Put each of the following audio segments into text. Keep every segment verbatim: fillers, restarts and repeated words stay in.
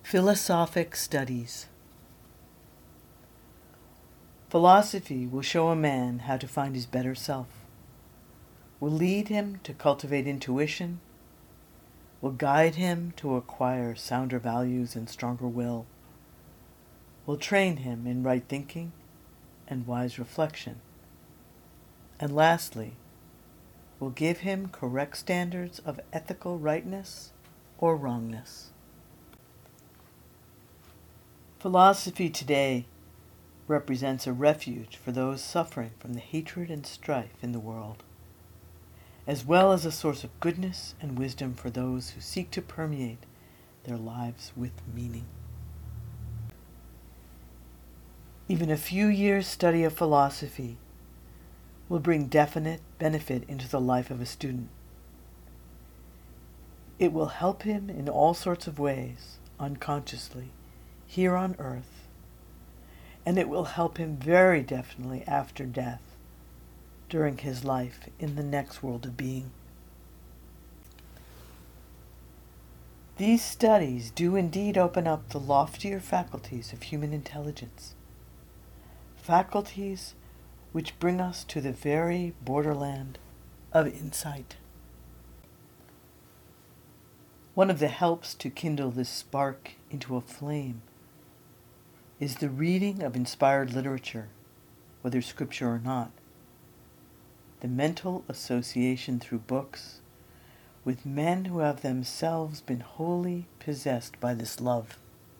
Philosophic studies. Philosophy will show a man how to find his better self, will lead him to cultivate intuition, will guide him to acquire sounder values and stronger will, will train him in right thinking and wise reflection, and lastly, will give him correct standards of ethical rightness or wrongness. Philosophy today represents a refuge for those suffering from the hatred and strife in the world, as well as a source of goodness and wisdom for those who seek to permeate their lives with meaning. Even a few years' study of philosophy will bring definite benefit into the life of a student. It will help him in all sorts of ways, unconsciously, here on earth, and it will help him very definitely after death, during his life in the next world of being. These studies do indeed open up the loftier faculties of human intelligence, faculties which bring us to the very borderland of insight. One of the helps to kindle this spark into a flame is the reading of inspired literature, whether scripture or not, the mental association through books with men who have themselves been wholly possessed by this love.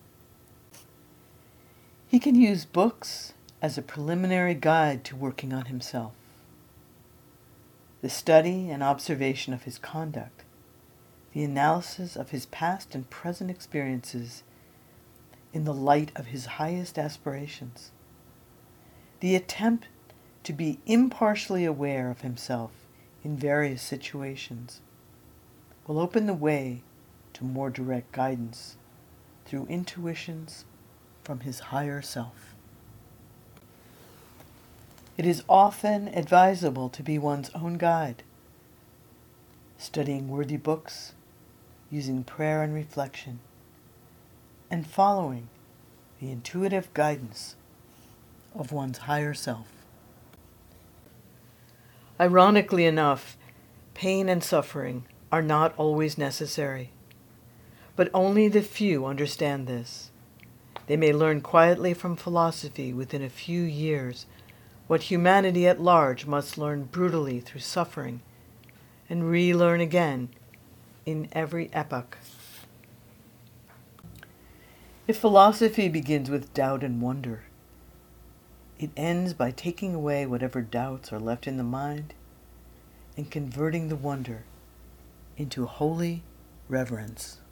He can use books as a preliminary guide to working on himself, the study and observation of his conduct, the analysis of his past and present experiences in the light of his highest aspirations, the attempt to be impartially aware of himself in various situations will open the way to more direct guidance through intuitions from his higher self. It is often advisable to be one's own guide, studying worthy books, using prayer and reflection, and following the intuitive guidance of one's higher self. Ironically enough, pain and suffering are not always necessary, but only the few understand this. They may learn quietly from philosophy within a few years what humanity at large must learn brutally through suffering, and relearn again in every epoch. If philosophy begins with doubt and wonder, it ends by taking away whatever doubts are left in the mind and converting the wonder into holy reverence.